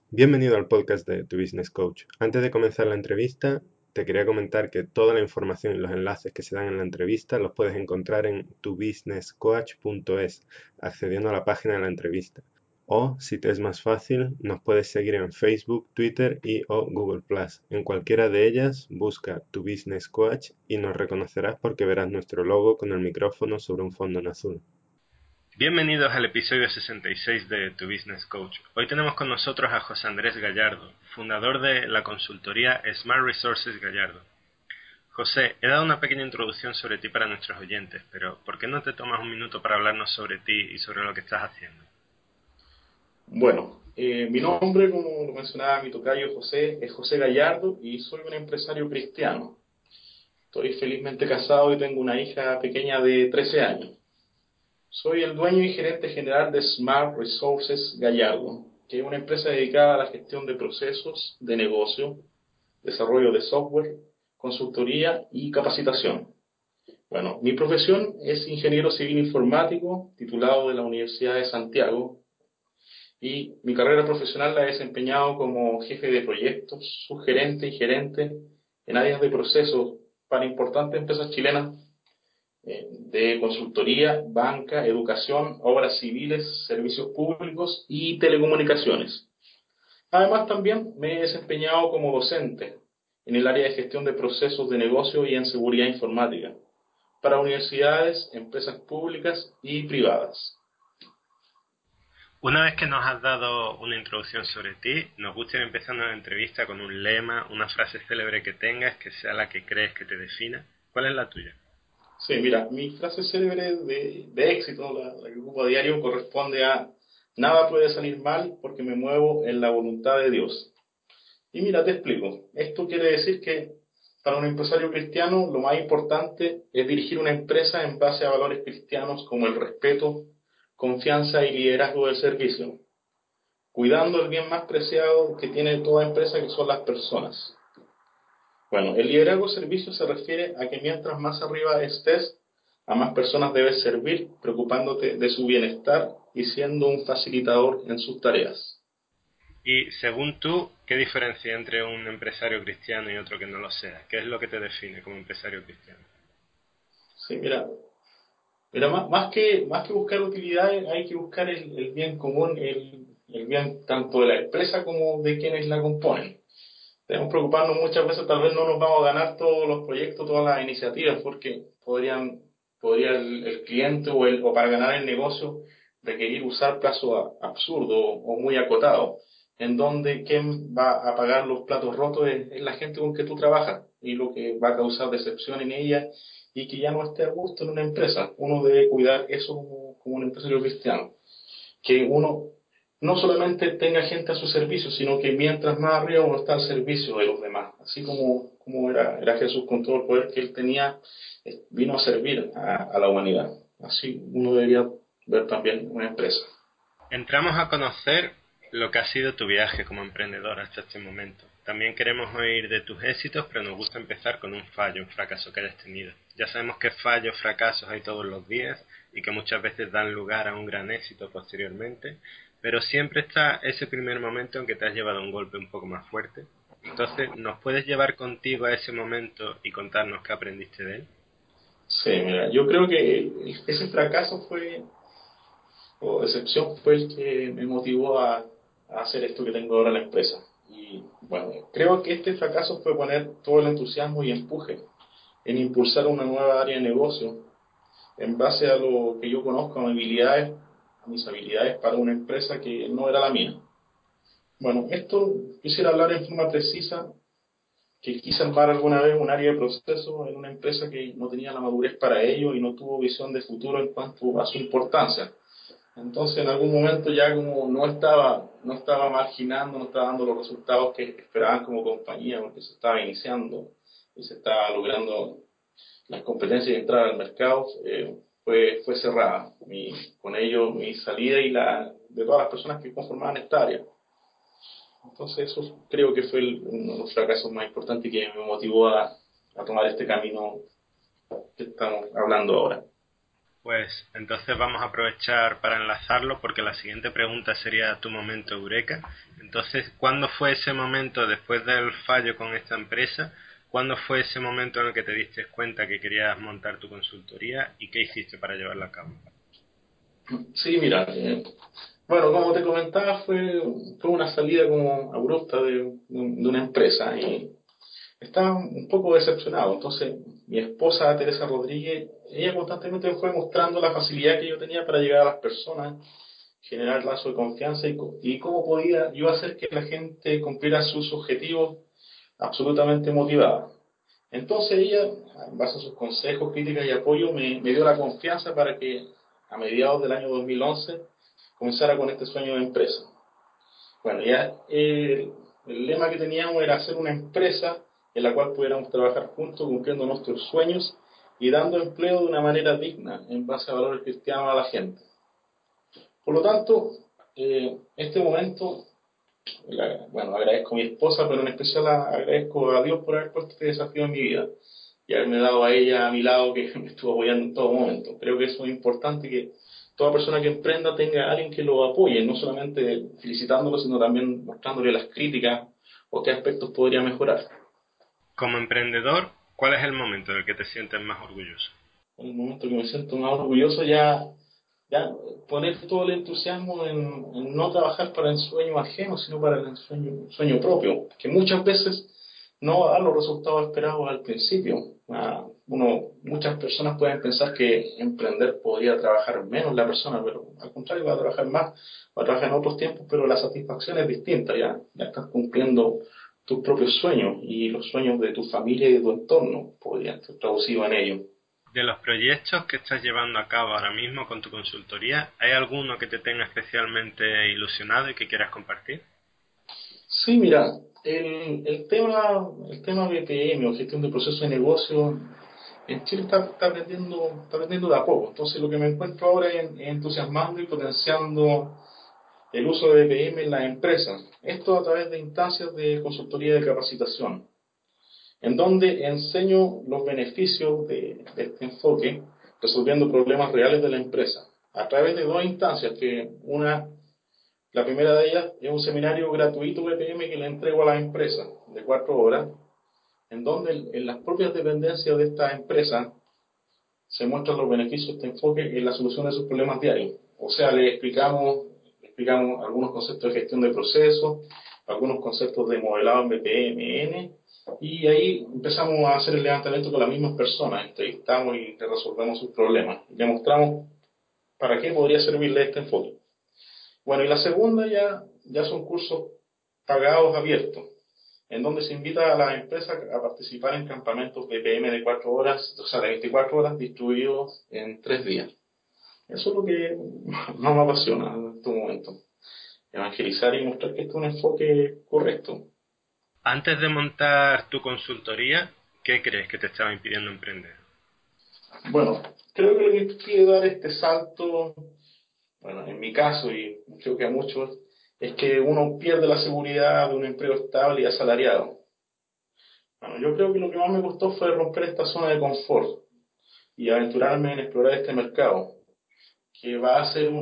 Bienvenido al podcast de Tu Business Coach. Antes de comenzar la entrevista, te quería comentar que toda la información y los enlaces que se dan en la entrevista los puedes encontrar en tubusinesscoach.es, accediendo a la página de la entrevista. O, si te es más fácil, nos puedes seguir en Facebook, Twitter y o Google+. En cualquiera de ellas, busca Tu Business Coach y nos reconocerás porque verás nuestro logo con el micrófono sobre un fondo en azul. Bienvenidos al episodio 66 de Tu Business Coach. Hoy tenemos con nosotros a José Andrés Gallardo, fundador de la consultoría Smart Resources Gallardo. José, he dado una pequeña introducción sobre ti para nuestros oyentes, pero ¿por qué no te tomas un minuto para hablarnos sobre ti y sobre lo que estás haciendo? Bueno, mi nombre, como lo mencionaba mi tocayo José, es José Gallardo y soy un empresario cristiano. Estoy felizmente casado y tengo una hija pequeña de 13 años. Soy el dueño y gerente general de Smart Resources Gallardo, que es una empresa dedicada a la gestión de procesos de negocio, desarrollo de software, consultoría y capacitación. Bueno, mi profesión es ingeniero civil informático, titulado de la Universidad de Santiago, y mi carrera profesional la he desempeñado como jefe de proyectos, subgerente y gerente en áreas de procesos para importantes empresas chilenas de consultoría, banca, educación, obras civiles, servicios públicos y telecomunicaciones. Además, también me he desempeñado como docente en el área de gestión de procesos de negocio y en seguridad informática para universidades, empresas públicas y privadas. Una vez que nos has dado una introducción sobre ti, nos gustaría empezar la entrevista con un lema, una frase célebre que tengas, que sea la que crees que te defina. ¿Cuál es la tuya? Sí, mira, mi frase célebre de éxito, la que ocupo a diario, corresponde a: nada puede salir mal porque me muevo en la voluntad de Dios. Y mira, te explico. Esto quiere decir que para un empresario cristiano lo más importante es dirigir una empresa en base a valores cristianos como el respeto, confianza y liderazgo del servicio, cuidando el bien más preciado que tiene toda empresa, que son las personas. Bueno, el liderazgo servicio se refiere a que mientras más arriba estés, a más personas debes servir, preocupándote de su bienestar y siendo un facilitador en sus tareas. Y según tú, ¿qué diferencia hay entre un empresario cristiano y otro que no lo sea? ¿Qué es lo que te define como empresario cristiano? Sí, mira, más que buscar utilidades, hay que buscar el bien común, el bien tanto de la empresa como de quienes la componen. Debemos preocuparnos muchas veces, tal vez no nos vamos a ganar todos los proyectos, todas las iniciativas, porque podría el cliente o para ganar el negocio requerir usar plazos absurdos o muy acotados, en donde quien va a pagar los platos rotos es la gente con que tú trabajas y lo que va a causar decepción en ella y que ya no esté a gusto en una empresa. Uno debe cuidar eso como un empresario cristiano, que uno no solamente tenga gente a su servicio, sino que mientras más arriba uno está al servicio de los demás, así como era Jesús con todo el poder que él tenía, vino a servir a la humanidad. Así uno debería ver también una empresa. Entramos a conocer lo que ha sido tu viaje como emprendedor hasta este momento. También queremos oír de tus éxitos, pero nos gusta empezar con un fallo, un fracaso que hayas tenido. Ya sabemos que fallos, fracasos hay todos los días y que muchas veces dan lugar a un gran éxito posteriormente, pero siempre está ese primer momento en que te has llevado un golpe un poco más fuerte. Entonces, ¿nos puedes llevar contigo a ese momento y contarnos qué aprendiste de él? Sí, mira, yo creo que ese fracaso o decepción fue el que me motivó a hacer esto que tengo ahora en la empresa. Y bueno, creo que este fracaso fue poner todo el entusiasmo y empuje en impulsar una nueva área de negocio en base a lo que yo conozco, a mis habilidades para una empresa que no era la mía. Bueno, esto quisiera hablar en forma precisa, que quise armar alguna vez un área de proceso en una empresa que no tenía la madurez para ello y no tuvo visión de futuro en cuanto a su importancia. Entonces, en algún momento ya como no estaba marginando, no estaba dando los resultados que esperaban como compañía, porque se estaba iniciando y se estaba logrando las competencias de entrar al mercado, fue cerrada. Con ello, mi salida y la de todas las personas que conformaban esta área. Entonces, eso creo que fue uno de los fracasos más importantes que me motivó a tomar este camino que estamos hablando ahora. Pues entonces vamos a aprovechar para enlazarlo porque la siguiente pregunta sería tu momento eureka. Entonces, ¿cuándo fue ese momento, después del fallo con esta empresa, cuándo fue ese momento en el que te diste cuenta que querías montar tu consultoría y qué hiciste para llevarla a cabo? Sí, mira, bueno, como te comentaba, fue una salida como abrupta de una empresa y estaba un poco decepcionado. Entonces, mi esposa Teresa Rodríguez, ella constantemente me fue mostrando la facilidad que yo tenía para llegar a las personas, generar lazos de confianza y cómo podía yo hacer que la gente cumpliera sus objetivos absolutamente motivada. Entonces ella, en base a sus consejos, críticas y apoyo, me dio la confianza para que a mediados del año 2011 comenzara con este sueño de empresa. Bueno, ya el lema que teníamos era hacer una empresa en la cual pudiéramos trabajar juntos, cumpliendo nuestros sueños y dando empleo de una manera digna, en base a valores cristianos a la gente. Por lo tanto, este momento, bueno, agradezco a mi esposa, pero en especial agradezco a Dios por haber puesto este desafío en mi vida y haberme dado a ella a mi lado que me estuvo apoyando en todo momento. Creo que eso es importante, que toda persona que emprenda tenga a alguien que lo apoye, no solamente felicitándolo, sino también mostrándole las críticas o qué aspectos podría mejorar. Como emprendedor, ¿cuál es el momento del que te sientes más orgulloso? En el momento que me siento más orgulloso, ya poner todo el entusiasmo en no trabajar para el sueño ajeno, sino para el sueño propio, que muchas veces no va a dar los resultados esperados al principio. Muchas personas pueden pensar que emprender podría trabajar menos la persona, pero al contrario, va a trabajar más, va a trabajar en otros tiempos, pero la satisfacción es distinta. Ya estás cumpliendo tus propios sueños y los sueños de tu familia y de tu entorno podrían ser traducidos en ello. De los proyectos que estás llevando a cabo ahora mismo con tu consultoría, ¿hay alguno que te tenga especialmente ilusionado y que quieras compartir? Sí, mira, el tema BPM o gestión de procesos de negocio en Chile está aprendiendo de a poco. Entonces, lo que me encuentro ahora es entusiasmando y potenciando el uso de BPM en las empresas. Esto a través de instancias de consultoría de capacitación, en donde enseño los beneficios de este enfoque, resolviendo problemas reales de la empresa, a través de dos instancias, la primera de ellas es un seminario gratuito BPM que le entrego a las empresas de 4 horas, en donde en las propias dependencias de esta empresa se muestran los beneficios de este enfoque en la solución de sus problemas diarios. O sea, le explicamos algunos conceptos de gestión de procesos, algunos conceptos de modelado en BPMN, y ahí empezamos a hacer el levantamiento con las mismas personas, entrevistamos y resolvemos sus problemas. Y le mostramos para qué podría servirle este enfoque. Bueno, y la segunda ya son cursos pagados abiertos, en donde se invita a las empresas a participar en campamentos BPM de 4 horas, o sea, de 24 horas distribuidos en 3 días. Eso es lo que más me apasiona en este momento. Evangelizar y mostrar que este es un enfoque correcto. Antes de montar tu consultoría, ¿qué crees que te estaba impidiendo emprender? Bueno, creo que lo que impide dar este salto, bueno, en mi caso y creo que a muchos, es que uno pierde la seguridad de un empleo estable y asalariado. Bueno, yo creo que lo que más me costó fue romper esta zona de confort y aventurarme en explorar este mercado, que va a ser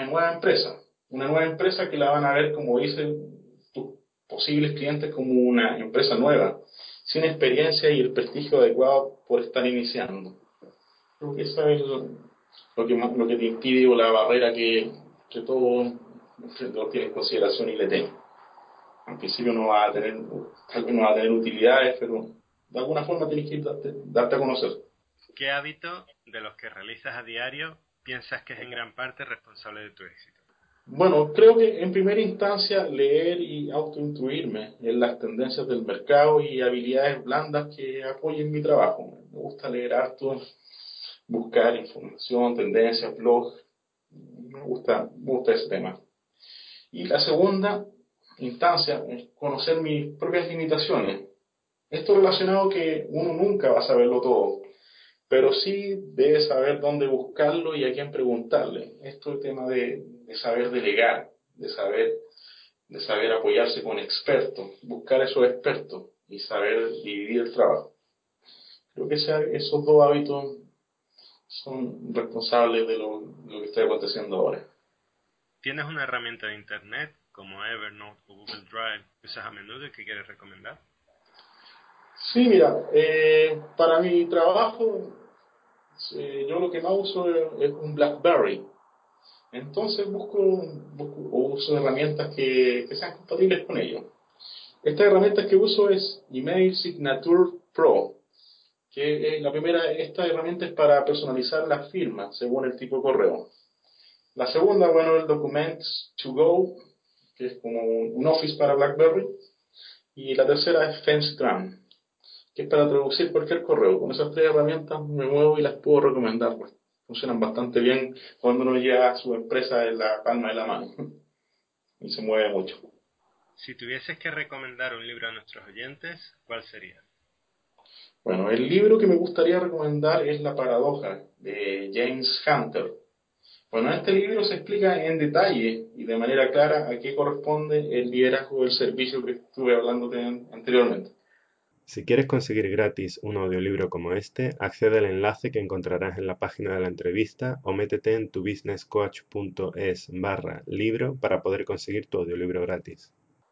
una nueva empresa que la van a ver, como dicen tus posibles clientes, como una empresa nueva, sin experiencia y el prestigio adecuado por estar iniciando. Creo que eso es lo que te impide, o la barrera que todo emprendedor tiene en consideración y le teme. Al principio tal vez no va a tener utilidades, pero de alguna forma tienes que darte a conocer. ¿Qué hábito de los que realizas a diario piensas que es en gran parte responsable de tu éxito? Bueno, creo que en primera instancia leer y autoinstruirme en las tendencias del mercado y habilidades blandas que apoyen mi trabajo. Me gusta leer harto, buscar información, tendencias, blogs. Me gusta ese tema. Y la segunda instancia es conocer mis propias limitaciones. Esto relacionado que uno nunca va a saberlo todo, pero sí debe saber dónde buscarlo y a quién preguntarle. Esto es el tema de saber delegar, de saber apoyarse con expertos, buscar esos expertos y saber dividir el trabajo. Creo que esos dos hábitos son responsables de lo que está aconteciendo ahora. ¿Tienes una herramienta de internet como Evernote o Google Drive que usas a menudo y que quieres recomendar? Sí, mira, para mi trabajo, yo lo que más uso es un BlackBerry. Entonces busco o uso herramientas que sean compatibles con ello. Esta herramienta que uso es Email Signature Pro, que la primera, esta herramienta es para personalizar las firmas según el tipo de correo. La segunda, bueno, el Documents to Go, que es como un Office para BlackBerry. Y la tercera es FenceGram, que es para traducir cualquier correo. Con esas tres herramientas me muevo y las puedo recomendar, pues. Funcionan bastante bien cuando uno lleva su empresa en la palma de la mano y se mueve mucho. Si tuvieses que recomendar un libro a nuestros oyentes, ¿cuál sería? Bueno, el libro que me gustaría recomendar es La Paradoja de James Hunter. Bueno, en este libro se explica en detalle y de manera clara a qué corresponde el liderazgo del servicio que estuve hablando anteriormente. Si quieres conseguir gratis un audiolibro como este, accede al enlace que encontrarás en la página de la entrevista o métete en tubusinesscoach.es/libro para poder conseguir tu audiolibro gratis.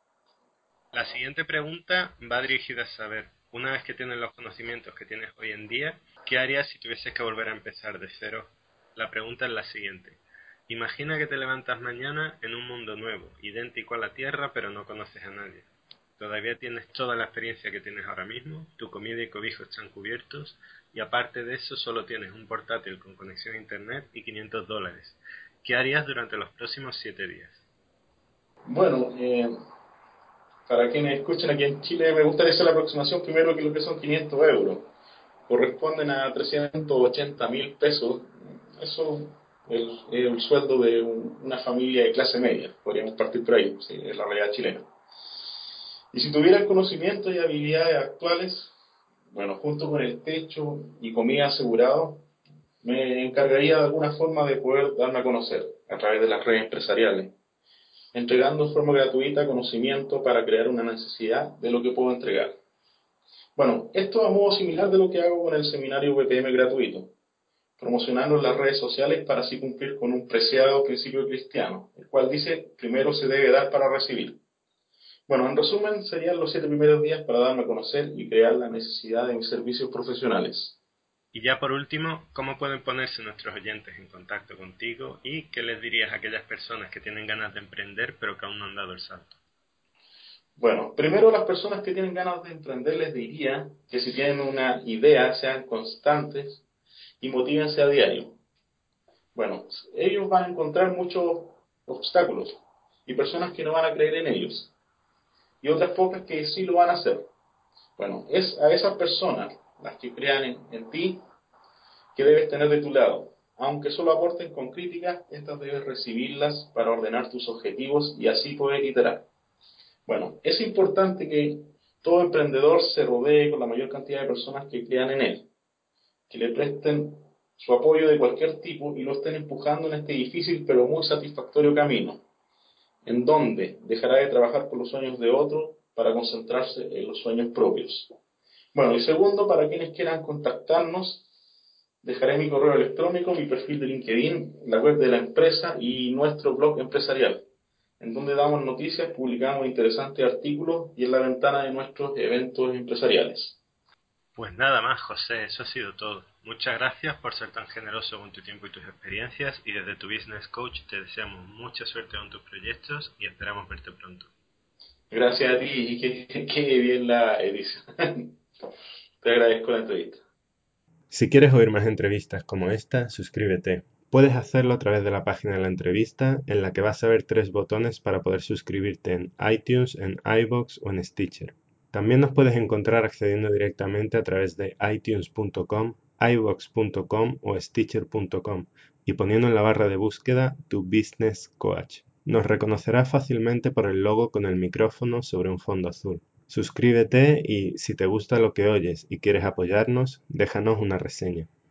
La siguiente pregunta va dirigida a saber, una vez que tienes los conocimientos que tienes hoy en día, ¿qué harías si tuvieses que volver a empezar de cero? La pregunta es la siguiente. Imagina que te levantas mañana en un mundo nuevo, idéntico a la Tierra, pero no conoces a nadie. Todavía tienes toda la experiencia que tienes ahora mismo, tu comida y cobijo están cubiertos, y aparte de eso solo tienes un portátil con conexión a internet y $500. ¿Qué harías durante los próximos 7 días? Bueno, para quienes escuchan aquí en Chile, me gustaría hacer la aproximación primero que lo que son 500 euros. Corresponden a 380.000 pesos. Eso es el sueldo de una familia de clase media. Podríamos partir por ahí, sí, es la realidad chilena. Y si tuvieran conocimientos y habilidades actuales, bueno, junto con el techo y comida asegurado, me encargaría de alguna forma de poder darme a conocer a través de las redes empresariales, entregando de forma gratuita conocimiento para crear una necesidad de lo que puedo entregar. Bueno, esto a modo similar de lo que hago con el seminario VPM gratuito, promocionando en las redes sociales para así cumplir con un preciado principio cristiano, el cual dice, primero se debe dar para recibir. Bueno, en resumen, serían los 7 primeros días para darme a conocer y crear la necesidad de mis servicios profesionales. Y ya por último, ¿cómo pueden ponerse nuestros oyentes en contacto contigo y qué les dirías a aquellas personas que tienen ganas de emprender pero que aún no han dado el salto? Bueno, primero las personas que tienen ganas de emprender les diría que si tienen una idea sean constantes y motívense a diario. Bueno, ellos van a encontrar muchos obstáculos y personas que no van a creer en ellos y otras pocas que sí lo van a hacer. Bueno, es a esas personas, las que crean en ti, que debes tener de tu lado. Aunque solo aporten con críticas, estas debes recibirlas para ordenar tus objetivos y así poder iterar. Bueno, es importante que todo emprendedor se rodee con la mayor cantidad de personas que crean en él, que le presten su apoyo de cualquier tipo y lo estén empujando en este difícil pero muy satisfactorio camino, en donde dejará de trabajar por los sueños de otro para concentrarse en los sueños propios. Bueno, y segundo, para quienes quieran contactarnos, dejaré mi correo electrónico, mi perfil de LinkedIn, la web de la empresa y nuestro blog empresarial, en donde damos noticias, publicamos interesantes artículos y en la ventana de nuestros eventos empresariales. Pues nada más, José, eso ha sido todo. Muchas gracias por ser tan generoso con tu tiempo y tus experiencias y desde tu Business Coach te deseamos mucha suerte con tus proyectos y esperamos verte pronto. Gracias a ti y que bien la edición. Te agradezco la entrevista. Si quieres oír más entrevistas como esta, suscríbete. Puedes hacerlo a través de la página de la entrevista, en la que vas a ver 3 botones para poder suscribirte en iTunes, en iVoox o en Stitcher. También nos puedes encontrar accediendo directamente a través de iTunes.com, iVoox.com o Stitcher.com y poniendo en la barra de búsqueda tu Business Coach. Nos reconocerás fácilmente por el logo con el micrófono sobre un fondo azul. Suscríbete y, si te gusta lo que oyes y quieres apoyarnos, déjanos una reseña.